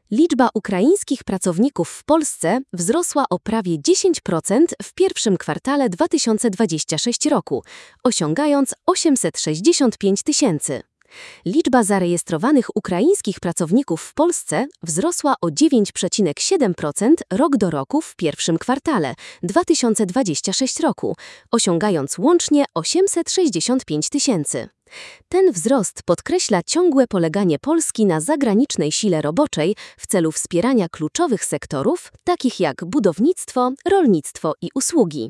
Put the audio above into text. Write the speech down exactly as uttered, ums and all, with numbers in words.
Liczba ukraińskich pracowników w Polsce wzrosła o prawie dziesięć procent w pierwszym kwartale dwa tysiące dwudziestego szóstego roku, osiągając osiemset sześćdziesiąt pięć tysięcy. Liczba zarejestrowanych ukraińskich pracowników w Polsce wzrosła o dziewięć przecinek siedem procent rok do roku w pierwszym kwartale dwa tysiące dwudziestego szóstego roku, osiągając łącznie osiemset sześćdziesiąt pięć tysięcy. Ten wzrost podkreśla ciągłe poleganie Polski na zagranicznej sile roboczej w celu wspierania kluczowych sektorów, takich jak budownictwo, rolnictwo i usługi.